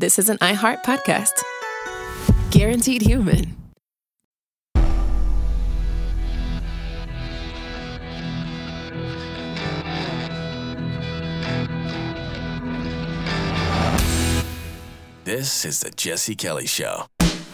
this is an iHeart podcast. Guaranteed Human. This is the Jesse Kelly Show.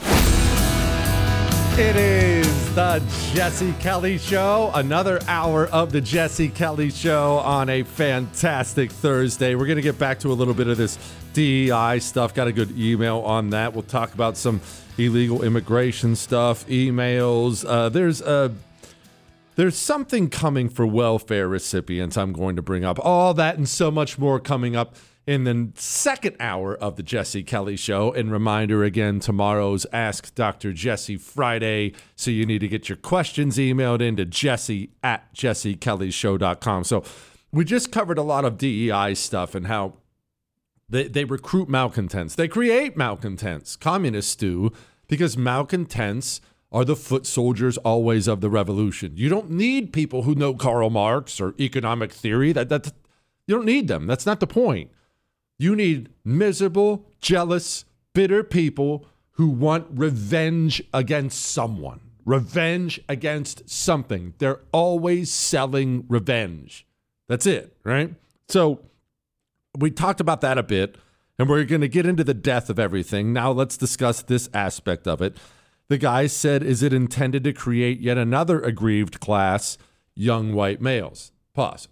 It is the Jesse Kelly Show. Another hour of the Jesse Kelly Show on a fantastic Thursday. We're going to get back to a little bit of this DEI stuff. Got a good email on that. We'll talk about some illegal immigration stuff, emails. There's something coming for welfare recipients I'm going to bring up. All that and so much more coming up in the second hour of the Jesse Kelly Show. And reminder again, tomorrow's Ask Dr. Jesse Friday. So you need to get your questions emailed in to jesse@jessekellyshow.com. So we just covered a lot of DEI stuff and how they recruit malcontents. They create malcontents. Communists do, because malcontents are the foot soldiers always of the revolution. You don't need people who know Karl Marx or economic theory. You don't need them. That's not the point. You need miserable, jealous, bitter people who want revenge against someone. Revenge against something. They're always selling revenge. That's it, right? So we talked about that a bit, and we're going to get into the depth of everything. Now let's discuss this aspect of it. The guy said, is it intended to create yet another aggrieved class, young white males? Pause.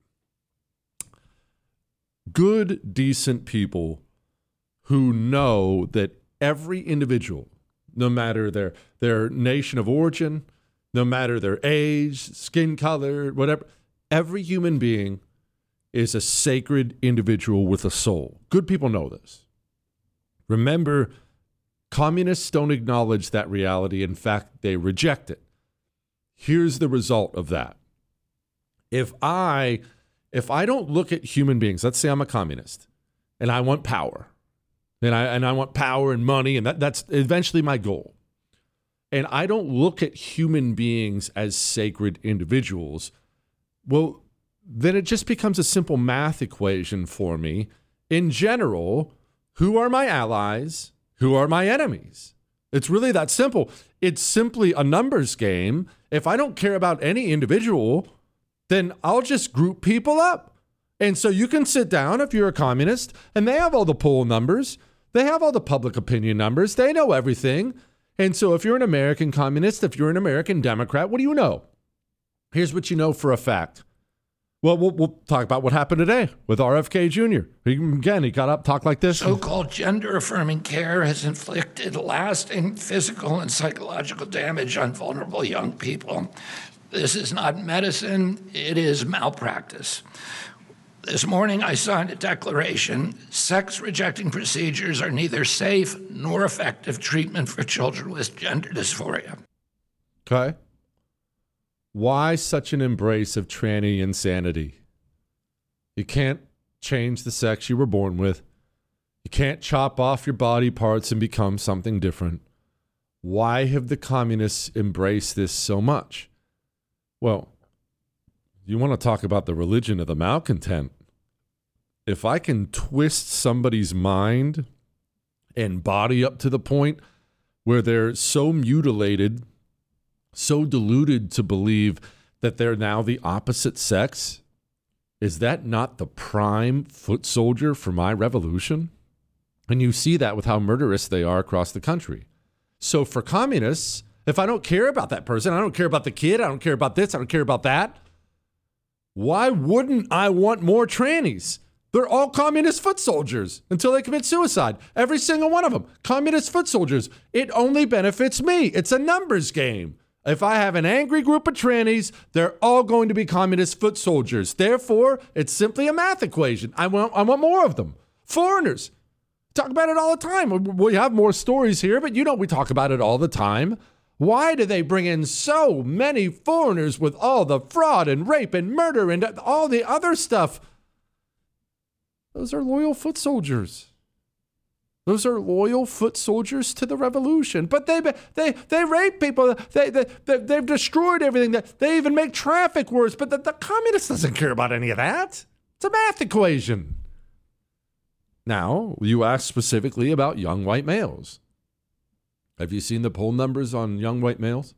Good, decent people who know that every individual, no matter their nation of origin, no matter their age, skin color, whatever, every human being is a sacred individual with a soul. Good people know this. Remember, communists don't acknowledge that reality. In fact, they reject it. Here's the result of that. If I don't look at human beings, let's say I'm a communist and I want power, and I want power and money, and that's eventually my goal. And I don't look at human beings as sacred individuals, well, then it just becomes a simple math equation for me. In general, who are my allies? Who are my enemies? It's really that simple. It's simply a numbers game. If I don't care about any individual, then I'll just group people up. And so you can sit down if you're a communist, and they have all the poll numbers. They have all the public opinion numbers. They know everything. And so if you're an American communist, if you're an American Democrat, what do you know? Here's what you know for a fact. Well, we'll talk about what happened today with RFK Jr. He got up, talked like this. So-called gender-affirming care has inflicted lasting physical and psychological damage on vulnerable young people. This is not medicine, it is malpractice. This morning I signed a declaration. Sex-rejecting procedures are neither safe nor effective treatment for children with gender dysphoria. Okay. Why such an embrace of tranny insanity? You can't change the sex you were born with. You can't chop off your body parts and become something different. Why have the communists embraced this so much? Well, you want to talk about the religion of the malcontent. If I can twist somebody's mind and body up to the point where they're so mutilated, so deluded to believe that they're now the opposite sex, is that not the prime foot soldier for my revolution? And you see that with how murderous they are across the country. So for communists, if I don't care about that person, I don't care about the kid, I don't care about this, I don't care about that, why wouldn't I want more trannies? They're all communist foot soldiers until they commit suicide. Every single one of them. Communist foot soldiers. It only benefits me. It's a numbers game. If I have an angry group of trannies, they're all going to be communist foot soldiers. Therefore, it's simply a math equation. I want more of them. Foreigners. Talk about it all the time. We have more stories here, but we talk about it all the time. Why do they bring in so many foreigners with all the fraud and rape and murder and all the other stuff? Those are loyal foot soldiers. Those are loyal foot soldiers to the revolution. But they rape people. They've destroyed everything. They even make traffic worse. But the communist doesn't care about any of that. It's a math equation. Now, you asked specifically about young white males. Have you seen the poll numbers on young white males?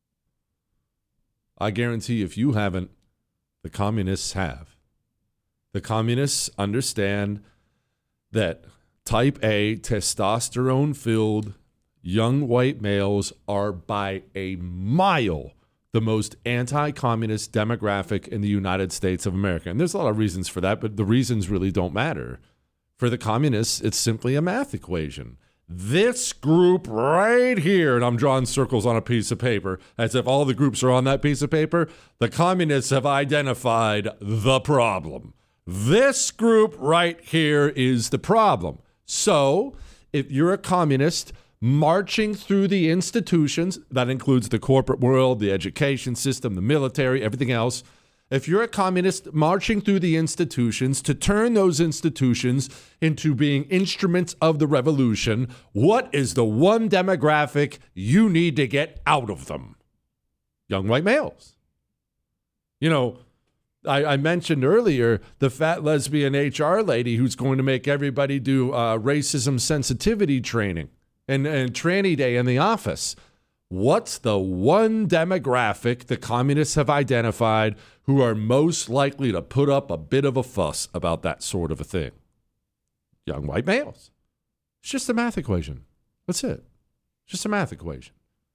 I guarantee if you haven't, the communists have. The communists understand that type A, testosterone-filled young white males are by a mile the most anti-communist demographic in the United States of America. And there's a lot of reasons for that, but the reasons really don't matter. For the communists, it's simply a math equation. This group right here, and I'm drawing circles on a piece of paper, as if all the groups are on that piece of paper, the communists have identified the problem. This group right here is the problem. So, if you're a communist marching through the institutions, that includes the corporate world, the education system, the military, everything else, if you're a communist marching through the institutions to turn those institutions into being instruments of the revolution, what is the one demographic you need to get out of them? Young white males. You know, I mentioned earlier the fat lesbian HR lady who's going to make everybody do racism sensitivity training and tranny day in the office. What's the one demographic the communists have identified who are most likely to put up a bit of a fuss about that sort of a thing? Young white males. It's just a math equation. That's it. It's just a math equation.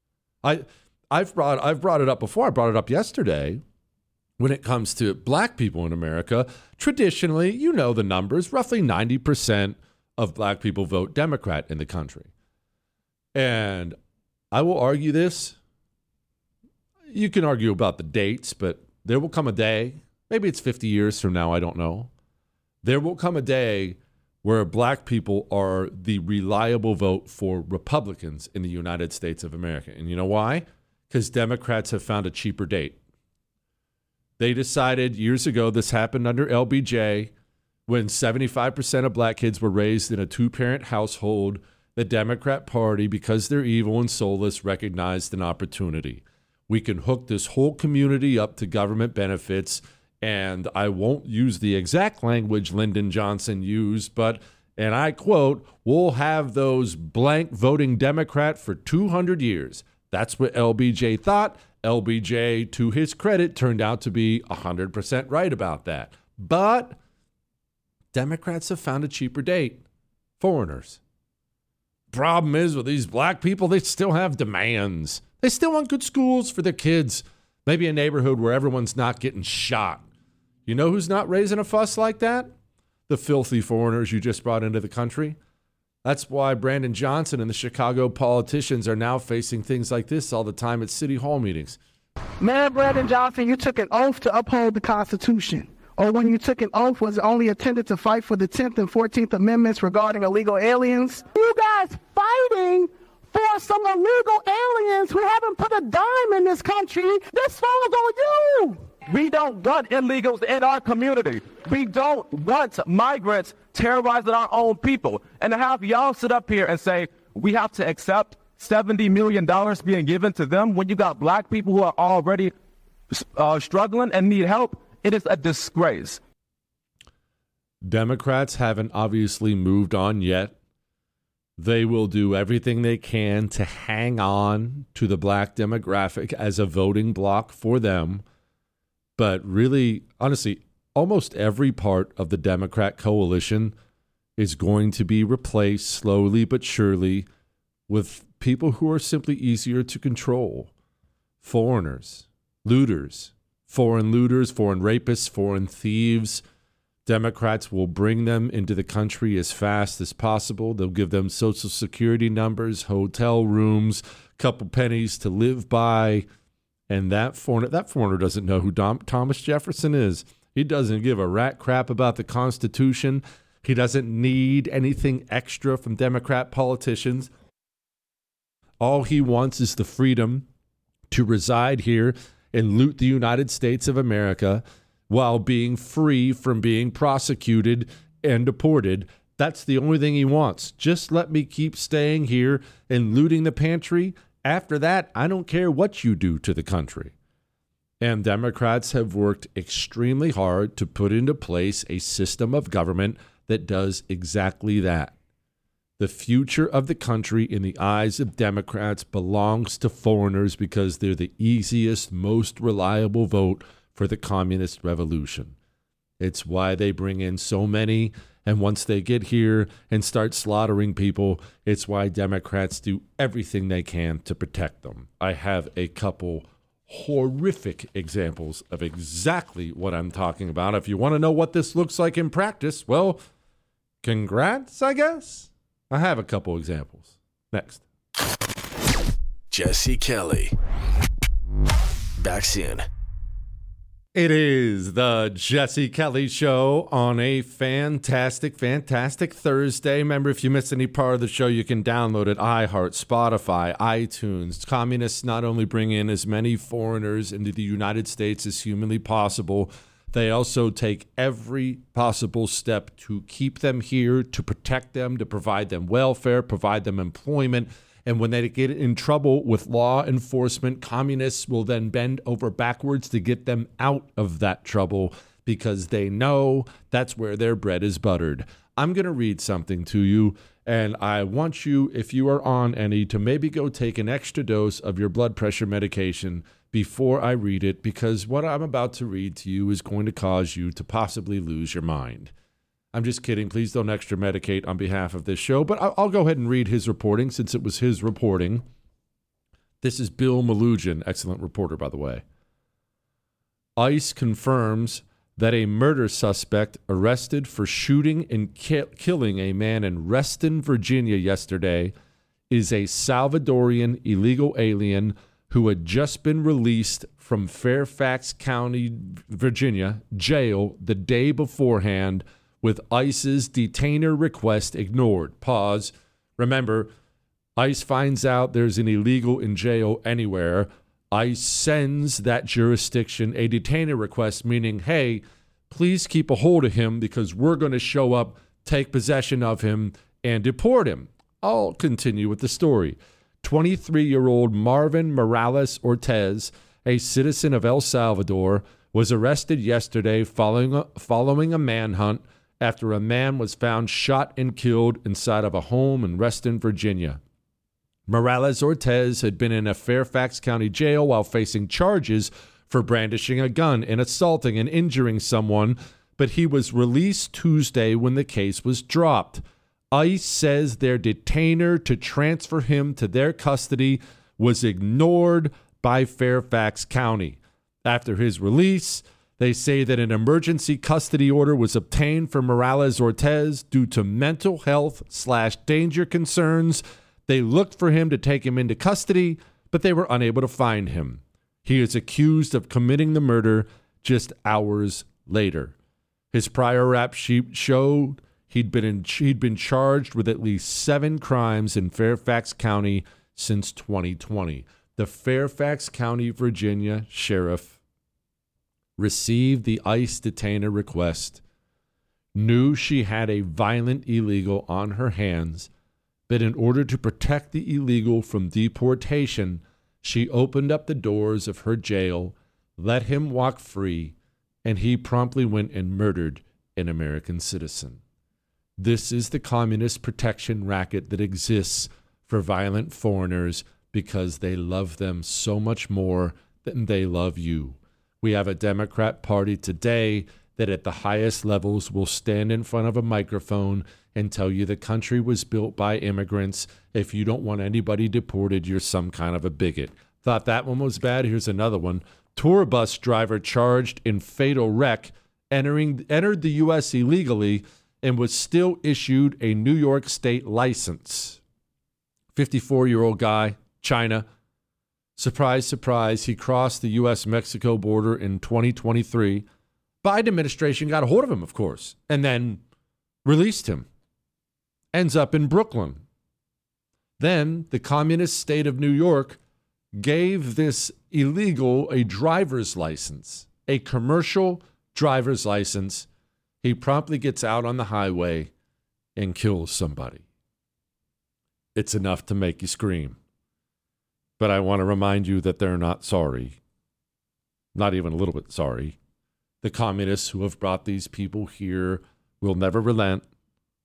I've brought it up before. I brought it up yesterday. When it comes to black people in America, traditionally, you know the numbers, roughly 90% of black people vote Democrat in the country. And I will argue this. You can argue about the dates, but there will come a day, maybe it's 50 years from now, I don't know. There will come a day where black people are the reliable vote for Republicans in the United States of America. And you know why? Because Democrats have found a cheaper date. They decided years ago, this happened under LBJ, when 75% of black kids were raised in a two-parent household. The Democrat Party, because they're evil and soulless, recognized an opportunity. We can hook this whole community up to government benefits, and I won't use the exact language Lyndon Johnson used, but, and I quote, we'll have those blank voting Democrat for 200 years. That's what LBJ thought. LBJ, to his credit, turned out to be 100% right about that. But Democrats have found a cheaper date. Foreigners. Problem is with these black people, they still have demands. They still want good schools for their kids. Maybe a neighborhood where everyone's not getting shot. You know who's not raising a fuss like that? The filthy foreigners you just brought into the country. That's why Brandon Johnson and the Chicago politicians are now facing things like this all the time at City Hall meetings. Man, Brandon Johnson, you took an oath to uphold the Constitution. Or when you took an oath, was it only intended to fight for the 10th and 14th Amendments regarding illegal aliens? You guys fighting for some illegal aliens who haven't put a dime in this country. This falls on you. We don't want illegals in our community. We don't want migrants terrorizing our own people. And to have y'all sit up here and say, we have to accept $70 million being given to them when you got black people who are already struggling and need help, it is a disgrace. Democrats haven't obviously moved on yet. They will do everything they can to hang on to the black demographic as a voting bloc for them. But really, honestly, almost every part of the Democrat coalition is going to be replaced slowly but surely with people who are simply easier to control. Foreigners, looters, foreign rapists, foreign thieves. Democrats will bring them into the country as fast as possible. They'll give them Social Security numbers, hotel rooms, couple pennies to live by. And that foreigner doesn't know who Thomas Jefferson is. He doesn't give a rat crap about the Constitution. He doesn't need anything extra from Democrat politicians. All he wants is the freedom to reside here and loot the United States of America while being free from being prosecuted and deported. That's the only thing he wants. Just let me keep staying here and looting the pantry. After that, I don't care what you do to the country. And Democrats have worked extremely hard to put into place a system of government that does exactly that. The future of the country in the eyes of Democrats belongs to foreigners because they're the easiest, most reliable vote for the communist revolution. It's why they bring in so many, and once they get here and start slaughtering people, it's why Democrats do everything they can to protect them. I have a couple horrific examples of exactly what I'm talking about. If you want to know what this looks like in practice, well, congrats, I guess. I have a couple examples. Next. Jesse Kelly. Back soon. It is the Jesse Kelly Show on a fantastic Thursday. Remember, if you missed any part of the show, you can download it. iHeart, Spotify, iTunes. Communists not only bring in as many foreigners into the United States as humanly possible, they also take every possible step to keep them here, to protect them, to provide them welfare, provide them employment. And when they get in trouble with law enforcement, communists will then bend over backwards to get them out of that trouble because they know that's where their bread is buttered. I'm going to read something to you, and I want you, if you are on any, to maybe go take an extra dose of your blood pressure medication before I read it, because what I'm about to read to you is going to cause you to possibly lose your mind. I'm just kidding. Please don't extra medicate on behalf of this show, but I'll go ahead and read his reporting since it was his reporting. This is Bill Melugin, excellent reporter, by the way. ICE confirms that a murder suspect arrested for shooting and killing a man in Reston, Virginia yesterday is a Salvadorian illegal alien who had just been released from Fairfax County, Virginia jail the day beforehand with ICE's detainer request ignored. Pause. Remember, ICE finds out there's an illegal in jail anywhere. ICE sends that jurisdiction a detainer request, meaning, hey, please keep a hold of him because we're going to show up, take possession of him, and deport him. I'll continue with the story. 23-year-old Marvin Morales Ortez, a citizen of El Salvador, was arrested yesterday following a manhunt after a man was found shot and killed inside of a home in Reston, Virginia. Morales Ortez had been in a Fairfax County jail while facing charges for brandishing a gun and assaulting and injuring someone, but he was released Tuesday when the case was dropped. ICE says their detainer to transfer him to their custody was ignored by Fairfax County. After his release, they say that an emergency custody order was obtained for Morales Ortez due to mental health/danger concerns. They looked for him to take him into custody, but they were unable to find him. He is accused of committing the murder just hours later. His prior rap sheet showed he'd been charged with at least 7 crimes in Fairfax County since 2020. The Fairfax County, Virginia sheriff received the ICE detainer request, knew she had a violent illegal on her hands, but in order to protect the illegal from deportation, she opened up the doors of her jail, let him walk free, and he promptly went and murdered an American citizen. This is the communist protection racket that exists for violent foreigners because they love them so much more than they love you. We have a Democrat Party today that at the highest levels will stand in front of a microphone and tell you the country was built by immigrants. If you don't want anybody deported, you're some kind of a bigot. Thought that one was bad? Here's another one. Tour bus driver charged in fatal wreck entered the U.S. illegally and was still issued a New York state license. 54-year-old guy, China. Surprise, surprise, he crossed the U.S.-Mexico border in 2023. Biden administration got a hold of him, of course, and then released him. Ends up in Brooklyn. Then the communist state of New York gave this illegal a driver's license, a commercial driver's license. He promptly gets out on the highway and kills somebody. It's enough to make you scream. But I want to remind you that they're not sorry. Not even a little bit sorry. The communists who have brought these people here will never relent.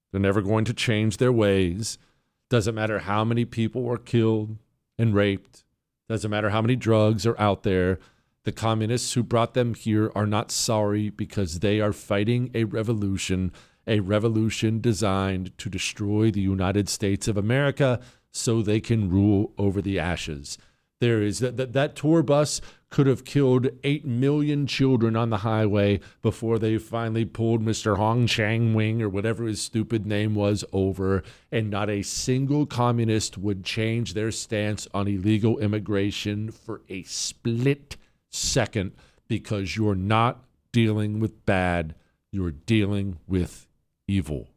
They're never going to change their ways. Doesn't matter how many people are killed and raped. Doesn't matter how many drugs are out there. The communists who brought them here are not sorry because they are fighting a revolution designed to destroy the United States of America so they can rule over the ashes. There is that tour bus could have killed 8 million children on the highway before they finally pulled Mr. Hong Chang-wing or whatever his stupid name was over, and not a single communist would change their stance on illegal immigration for a split second, because you're not dealing with bad, you're dealing with evil.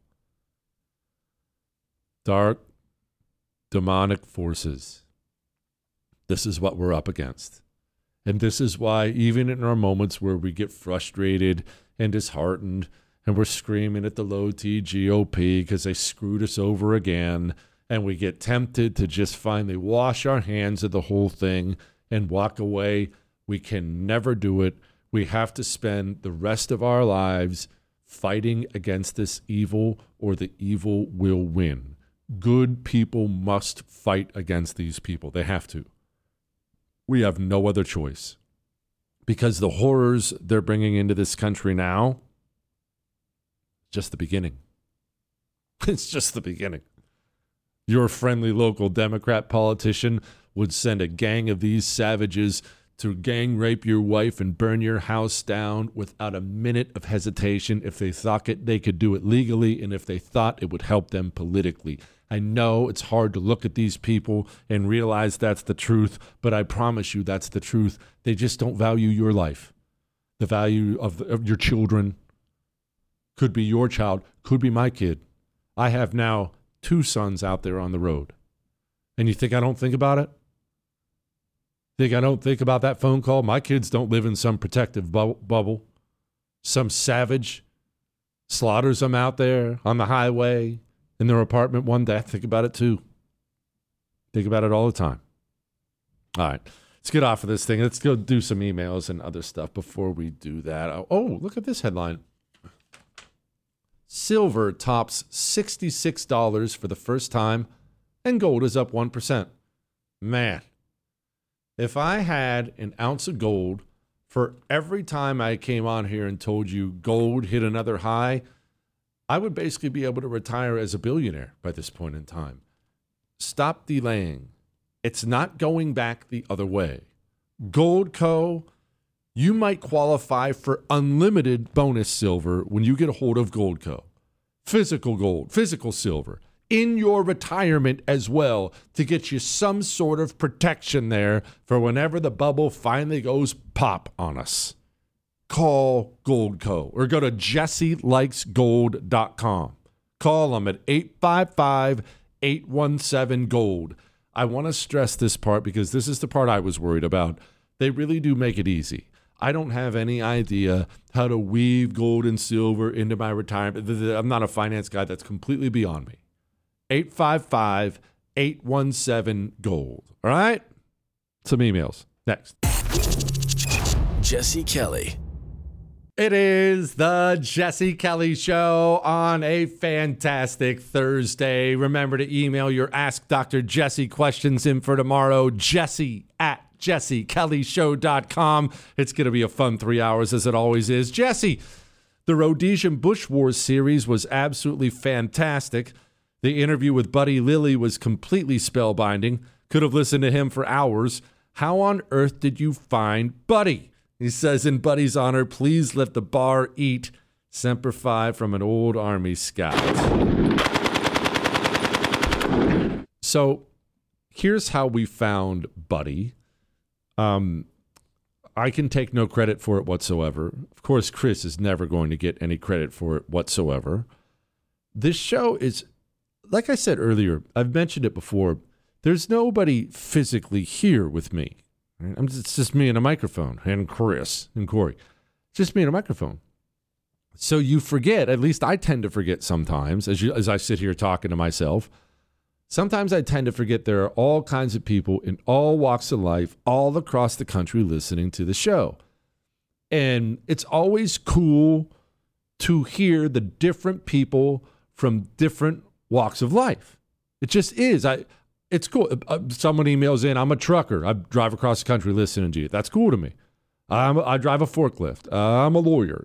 Dark, demonic forces. This is what we're up against. And this is why, even in our moments where we get frustrated and disheartened and we're screaming at the low-T GOP because they screwed us over again, and we get tempted to just finally wash our hands of the whole thing and walk away, we can never do it. We have to spend the rest of our lives fighting against this evil, or the evil will win. Good people must fight against these people. They have to. We have no other choice, because the horrors they're bringing into this country now, just the beginning. It's just the beginning. Your friendly local Democrat politician would send a gang of these savages to gang rape your wife and burn your house down without a minute of hesitation if they thought they could do it legally and if they thought it would help them politically. I know it's hard to look at these people and realize that's the truth, but I promise you that's the truth. They just don't value your life. The value of your children. Could be your child, could be my kid. I have now 2 sons out there on the road. And you think I don't think about it? Think I don't think about that phone call? My kids don't live in some protective bubble. Some savage slaughters them out there on the highway in their apartment one day. I think about it too. Think about it all the time. All right, let's get off of this thing. Let's go do some emails and other stuff before we do that. Oh, look at this headline. Silver tops $66 for the first time, and gold is up 1%. Man. If I had an ounce of gold for every time I came on here and told you gold hit another high, I would basically be able to retire as a billionaire by this point in time. Stop delaying. It's not going back the other way. Goldco, you might qualify for unlimited bonus silver when you get a hold of Goldco. Physical gold, physical silver, in your retirement as well, to get you some sort of protection there for whenever the bubble finally goes pop on us. Call Goldco or go to jesselikesgold.com. Call them at 855-817-GOLD. I want to stress this part because this is the part I was worried about. They really do make it easy. I don't have any idea how to weave gold and silver into my retirement. I'm not a finance guy. That's completely beyond me. 855-817-GOLD. All right? Some emails. Next. Jesse Kelly. It is the Jesse Kelly Show on a fantastic Thursday. Remember to email your Ask Dr. Jesse questions in for tomorrow. Jesse@jessekellyshow.com. It's going to be a fun 3 hours as it always is. Jesse, the Rhodesian Bush Wars series was absolutely fantastic. The interview with Buddy Lilly was completely spellbinding. Could have listened to him for hours. How on earth did you find Buddy? He says, in Buddy's honor, please let the bar eat. Semper Fi from an old Army scout. So here's how we found Buddy. I can take no credit for it whatsoever. Of course, Chris is never going to get any credit for it whatsoever. This show is, like I said earlier, I've mentioned it before, there's nobody physically here with me. It's just me and a microphone, and Chris and Corey. Just me and a microphone. So you forget, at least I tend to forget sometimes, as I sit here talking to myself, sometimes I tend to forget there are all kinds of people in all walks of life, all across the country listening to the show. And it's always cool to hear the different people from different walks of life. It just is. It's cool. Someone emails in, I'm a trucker. I drive across the country listening to you. That's cool to me. I drive a forklift. I'm a lawyer.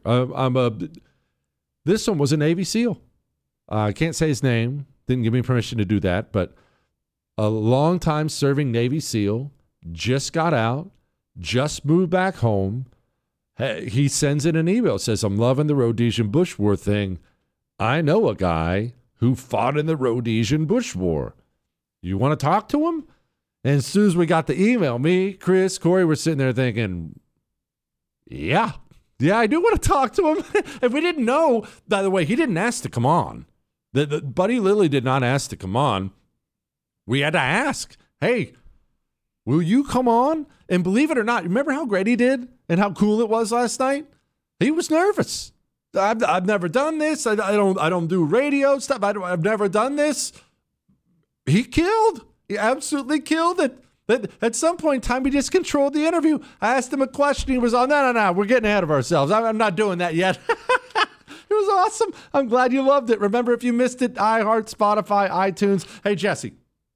This one was a Navy SEAL. I can't say his name. Didn't give me permission to do that. But a long-time serving Navy SEAL, just got out, just moved back home. He sends in an email, says, I'm loving the Rhodesian Bush War thing. I know a guy who fought in the Rhodesian Bush War. You want to talk to him? And as soon as we got the email, me, Chris, Corey were sitting there thinking, yeah, I do want to talk to him. If we didn't know, by the way, he didn't ask to come on. The Buddy Lilly did not ask to come on. We had to ask, hey, will you come on? And believe it or not, remember how great he did and how cool it was last night? He was nervous. I've never done this. I don't do radio stuff. I've never done this. He killed. He absolutely killed it. At some point in time, he just controlled the interview. I asked him a question. He was on, no, we're getting ahead of ourselves. I'm not doing that yet. It was awesome. I'm glad you loved it. Remember, if you missed it, iHeart, Spotify, iTunes. Hey, Jesse,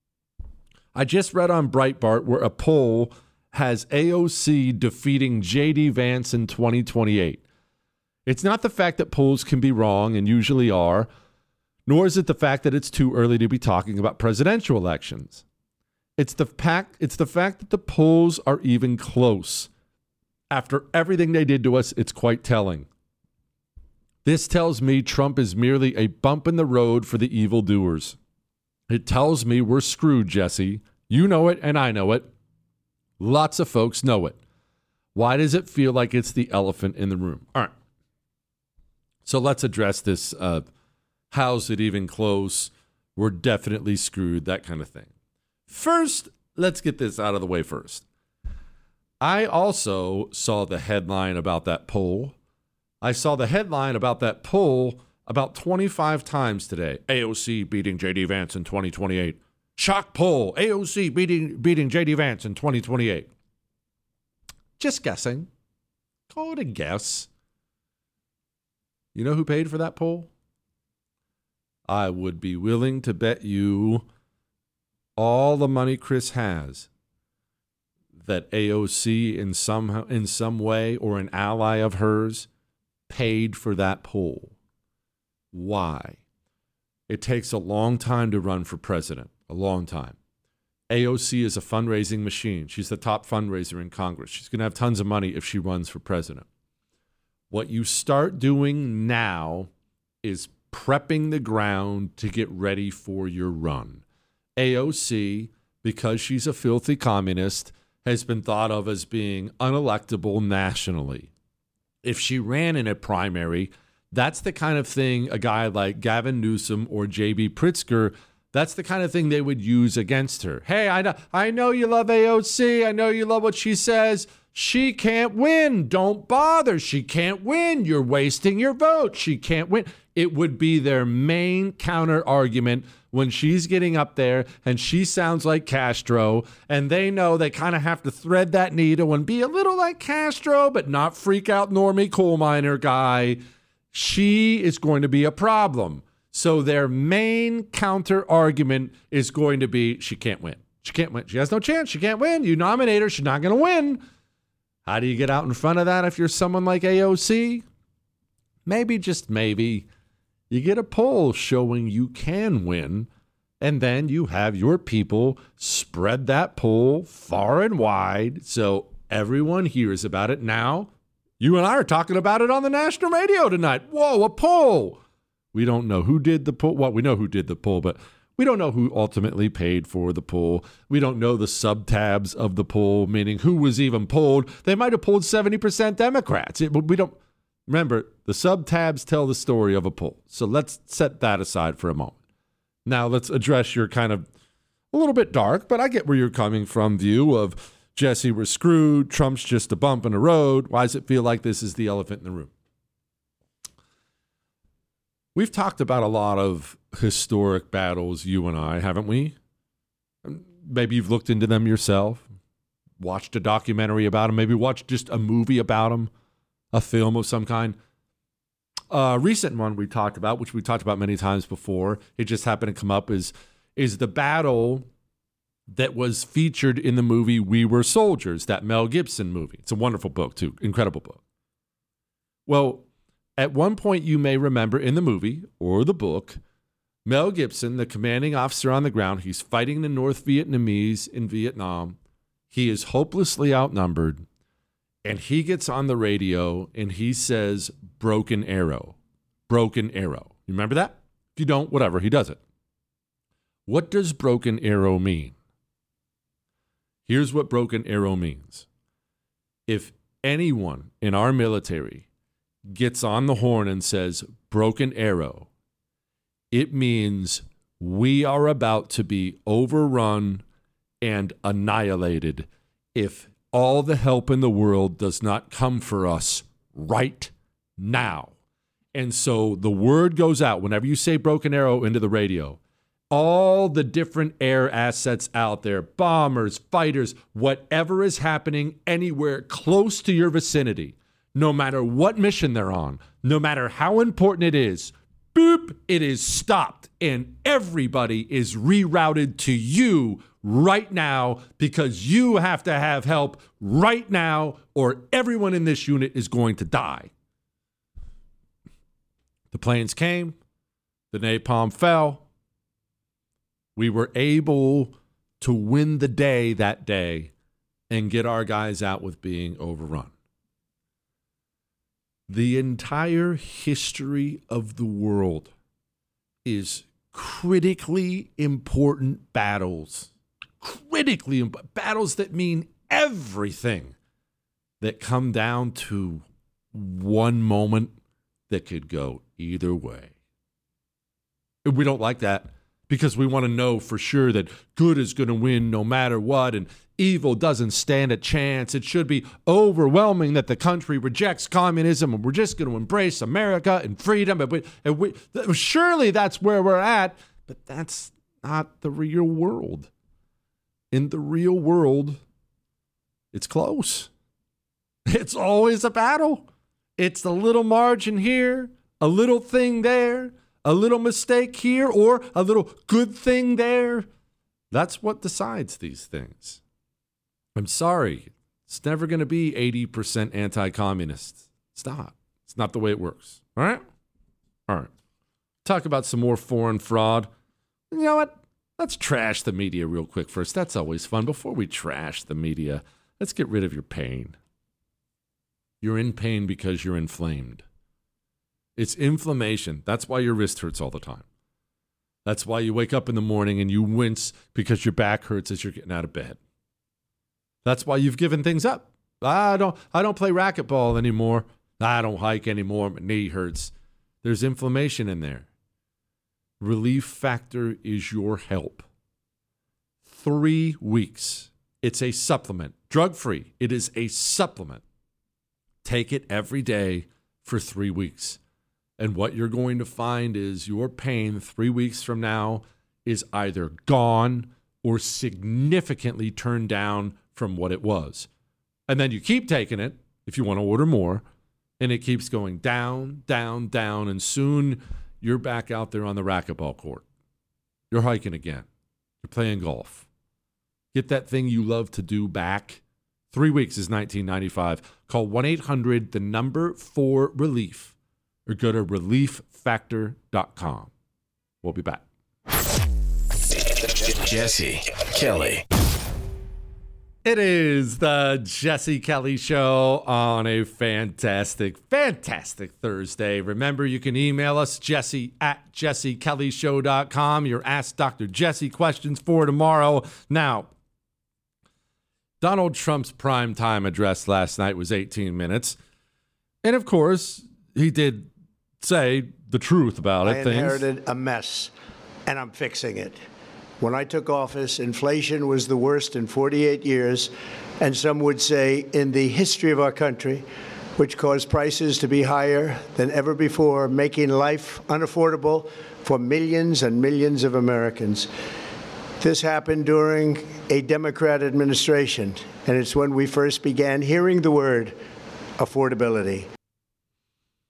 I just read on Breitbart where a poll has AOC defeating J.D. Vance in 2028. It's not the fact that polls can be wrong and usually are, nor is it the fact that it's too early to be talking about presidential elections. It's the fact that the polls are even close. After everything they did to us, it's quite telling. This tells me Trump is merely a bump in the road for the evildoers. It tells me we're screwed, Jesse. You know it, and I know it. Lots of folks know it. Why does it feel like it's the elephant in the room? All right. So let's address this. How's it even close? We're definitely screwed, that kind of thing. First, let's get this out of the way first. I also saw the headline about that poll. I saw the headline about that poll about 25 times today. AOC beating J.D. Vance in 2028. Shock poll. AOC beating J.D. Vance in 2028. Just guessing. Call it a guess. You know who paid for that poll? I would be willing to bet you all the money Chris has that AOC in some way or an ally of hers paid for that poll. Why? It takes a long time to run for president, a long time. AOC is a fundraising machine. She's the top fundraiser in Congress. She's going to have tons of money if she runs for president. What you start doing now is prepping the ground to get ready for your run. AOC, because she's a filthy communist, has been thought of as being unelectable nationally. If she ran in a primary, that's the kind of thing a guy like Gavin Newsom or J.B. Pritzker, that's the kind of thing they would use against her. Hey, I know you love AOC. I know you love what she says. She can't win. Don't bother. She can't win. You're wasting your vote. She can't win. It would be their main counter argument when she's getting up there and she sounds like Castro, and they know they kind of have to thread that needle and be a little like Castro, but not freak out normie coal miner guy. She is going to be a problem. So their main counter argument is going to be she can't win. She can't win. She has no chance. She can't win. You nominate her. She's not going to win. How do you get out in front of that if you're someone like AOC? Maybe, just maybe, you get a poll showing you can win, and then you have your people spread that poll far and wide so everyone hears about it. Now, you and I are talking about it on the national radio tonight. Whoa, a poll. We don't know who did the poll. Well, we know who did the poll, but we don't know who ultimately paid for the poll. We don't know the subtabs of the poll, meaning who was even polled. They might have polled 70% Democrats. We don't remember. The subtabs tell the story of a poll. So let's set that aside for a moment. Now let's address your kind of a little bit dark, but I get where you're coming from view of Jesse, we're screwed. Trump's just a bump in the road. Why does it feel like this is the elephant in the room? We've talked about a lot of historic battles, you and I, haven't we? Maybe you've looked into them yourself, watched a documentary about them, maybe watched just a movie about them, a film of some kind. recent one we talked about, which we talked about many times before, it just happened to come up, is the battle that was featured in the movie We Were Soldiers, that Mel Gibson movie. It's a wonderful book, too. Incredible book. Well, at one point you may remember in the movie or the book, Mel Gibson, the commanding officer on the ground, he's fighting the North Vietnamese in Vietnam. He is hopelessly outnumbered, and he gets on the radio and he says, broken arrow, broken arrow. You remember that? If you don't, whatever, he does it. What does broken arrow mean? Here's what broken arrow means. If anyone in our military gets on the horn and says broken arrow, it means we are about to be overrun and annihilated if all the help in the world does not come for us right now. And so the word goes out whenever you say broken arrow into the radio. All the different air assets out there, bombers, fighters, whatever is happening anywhere close to your vicinity, no matter what mission they're on, no matter how important it is, boop, it is stopped. And everybody is rerouted to you right now because you have to have help right now or everyone in this unit is going to die. The planes came. The napalm fell. We were able to win the day that day and get our guys out with being overrun. The entire history of the world is critically important battles. Battles that mean everything, that come down to one moment that could go either way. We don't like that because we want to know for sure that good is going to win no matter what, and evil doesn't stand a chance. It should be overwhelming that the country rejects communism and we're just going to embrace America and freedom. Surely that's where we're at, but that's not the real world. In the real world, it's close. It's always a battle. It's a little margin here, a little thing there, a little mistake here, or a little good thing there. That's what decides these things. I'm sorry. It's never going to be 80% anti-communist. It's not. It's not the way it works. All right? All right. Talk about some more foreign fraud. You know what? Let's trash the media real quick first. That's always fun. Before we trash the media, let's get rid of your pain. You're in pain because you're inflamed. It's inflammation. That's why your wrist hurts all the time. That's why you wake up in the morning and you wince because your back hurts as you're getting out of bed. That's why you've given things up. I don't play racquetball anymore. I don't hike anymore. My knee hurts. There's inflammation in there. Relief Factor is your help. 3 weeks. It's a supplement. Drug-free. It is a supplement. Take it every day for 3 weeks. And what you're going to find is your pain 3 weeks from now is either gone or significantly turned down from what it was. And then you keep taking it if you want to order more, and it keeps going down, down, down, and soon you're back out there on the racquetball court. You're hiking again. You're playing golf. Get that thing you love to do back. 3 weeks is $19.95. Call 1-800-4-RELIEF or go to relieffactor.com. We'll be back. Jesse Kelly. It is the Jesse Kelly Show on a fantastic Thursday. Remember, you can email us, jesse@jessekellyshow.com. Your Ask Dr. Jesse questions for tomorrow. Now, Donald Trump's primetime address last night was 18 minutes. And, of course, he did say the truth about it. I inherited a mess, and I'm fixing it. When I took office, inflation was the worst in 48 years, and some would say in the history of our country, which caused prices to be higher than ever before, making life unaffordable for millions and millions of Americans. This happened during a Democrat administration, and it's when we first began hearing the word affordability.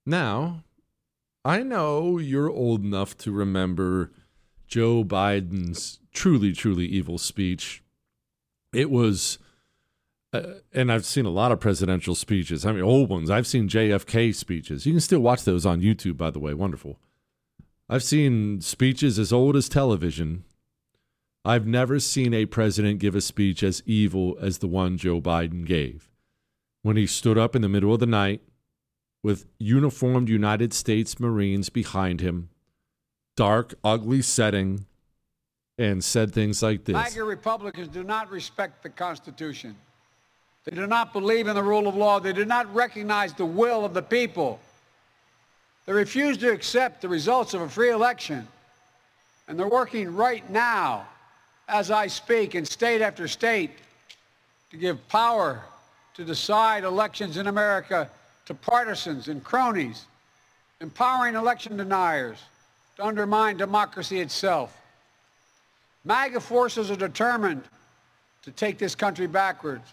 Now, I know you're old enough to remember Joe Biden's truly, truly evil speech. It was, and I've seen a lot of presidential speeches. I mean, old ones. I've seen JFK speeches. You can still watch those on YouTube, by the way. Wonderful. I've seen speeches as old as television. I've never seen a president give a speech as evil as the one Joe Biden gave when he stood up in the middle of the night with uniformed United States Marines behind him, dark, ugly setting, and said things like this. MAGA Republicans do not respect the Constitution. They do not believe in the rule of law. They do not recognize the will of the people. They refuse to accept the results of a free election. And they're working right now, as I speak, in state after state, to give power to decide elections in America to partisans and cronies, empowering election deniers to undermine democracy itself. MAGA forces are determined to take this country backwards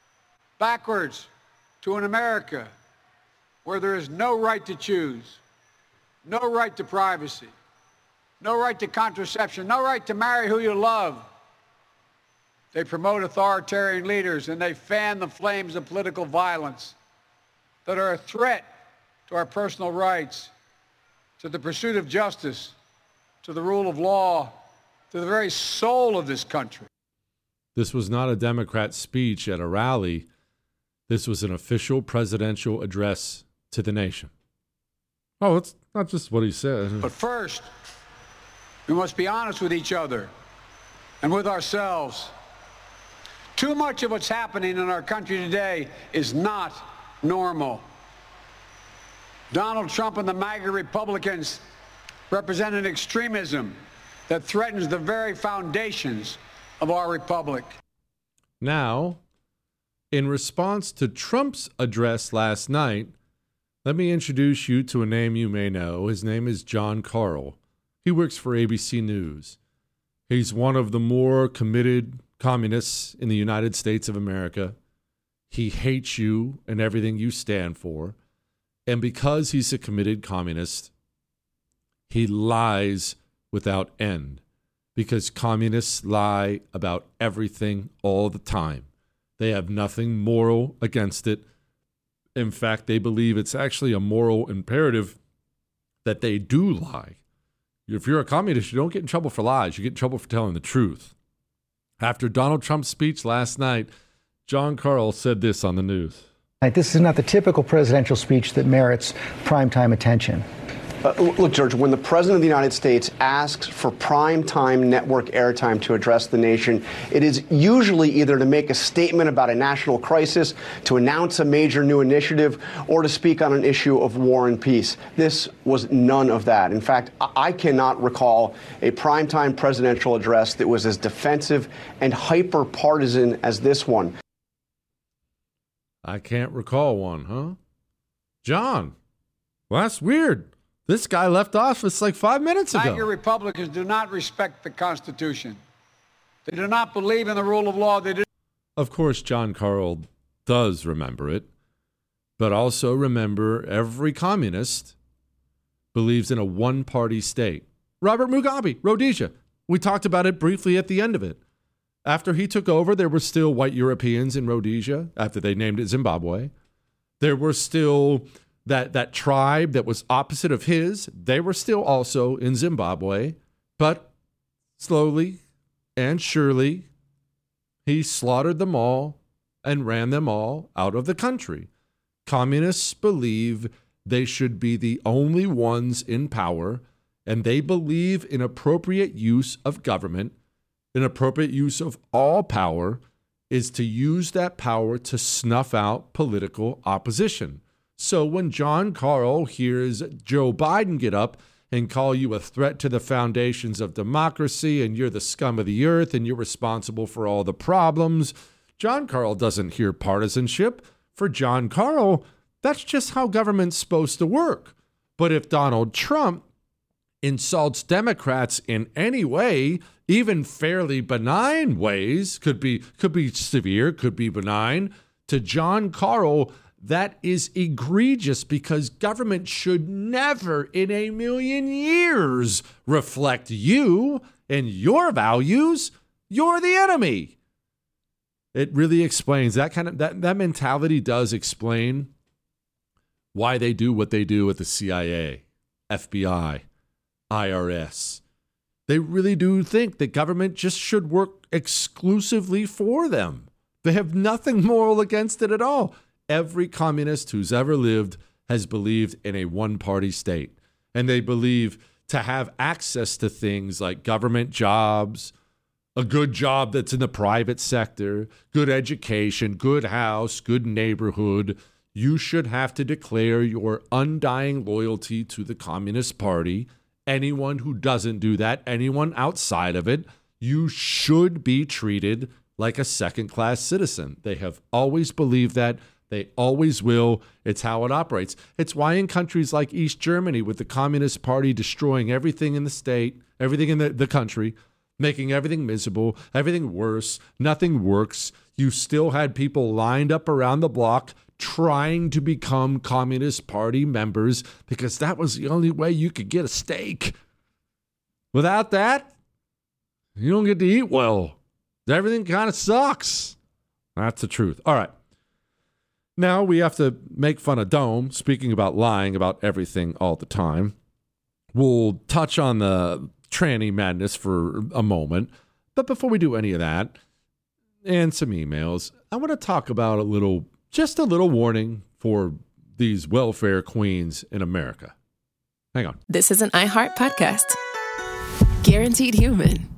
to an America where there is no right to choose, no right to privacy, no right to contraception, no right to marry who you love. They promote authoritarian leaders and they fan the flames of political violence that are a threat to our personal rights, to the pursuit of justice, to the rule of law, to the very soul of this country. This was not a Democrat speech at a rally. This was an official presidential address to the nation. Oh, it's not just what he said. But first, we must be honest with each other and with ourselves. Too much of what's happening in our country today is not normal. Donald Trump and the MAGA Republicans represent an extremism that threatens the very foundations of our republic. Now, in response to Trump's address last night, let me introduce you to a name you may know. His name is Jon Karl. He works for ABC News. He's one of the more committed communists in the United States of America. He hates you and everything you stand for. And because he's a committed communist, he lies without end, because communists lie about everything all the time. They have nothing moral against it. In fact, they believe it's actually a moral imperative that they do lie. If you're a communist, you don't get in trouble for lies. You get in trouble for telling the truth. After Donald Trump's speech last night, Jon Karl said this on the news. This is not the typical presidential speech that merits primetime attention. Look, George, when the President of the United States asks for primetime network airtime to address the nation, it is usually either to make a statement about a national crisis, to announce a major new initiative, or to speak on an issue of war and peace. This was none of that. In fact, I cannot recall a primetime presidential address that was as defensive and hyper-partisan as this one. I can't recall one, huh? John, well, that's weird. This guy left office like 5 minutes ago. MAGA Republicans do not respect the Constitution. They do not believe in the rule of law. Of course, Jon Karl does remember it, but also remember every communist believes in a one-party state. Robert Mugabe, Rhodesia. We talked about it briefly at the end of it. After he took over, there were still white Europeans in Rhodesia after they named it Zimbabwe. There were still that tribe that was opposite of his. They were still also in Zimbabwe, but slowly and surely, he slaughtered them all and ran them all out of the country. Communists believe they should be the only ones in power, and they believe in appropriate use of government. An appropriate use of all power is to use that power to snuff out political opposition. So when Jon Karl hears Joe Biden get up and call you a threat to the foundations of democracy and you're the scum of the earth and you're responsible for all the problems, Jon Karl doesn't hear partisanship. For Jon Karl, that's just how government's supposed to work. But if Donald Trump insults Democrats in any way, even fairly benign ways, could be severe, could be benign, to Jon Karl, That is egregious because government should never in a million years reflect you and your values. You're the enemy. It really explains that that mentality does explain why they do what they do at the CIA, FBI, IRS. They really do think that government just should work exclusively for them. They have nothing moral against it at all. Every communist who's ever lived has believed in a one-party state. And they believe to have access to things like government jobs, a good job that's in the private sector, good education, good house, good neighborhood, you should have to declare your undying loyalty to the Communist Party. Anyone who doesn't do that, anyone outside of it, you should be treated like a second-class citizen. They have always believed that. They always will. It's how it operates. It's why in countries like East Germany, with the Communist Party destroying everything in the state, everything in the country, making everything miserable, everything worse, nothing works, you still had people lined up around the block trying to become Communist Party members because that was the only way you could get a steak. Without that, you don't get to eat well. Everything kind of sucks. That's the truth. All right. Now we have to make fun of Dome, speaking about lying about everything all the time. We'll touch on the tranny madness for a moment. But before we do any of that, and some emails, I want to talk about just a little warning for these welfare queens in America. Hang on. This is an iHeart podcast. Guaranteed Human.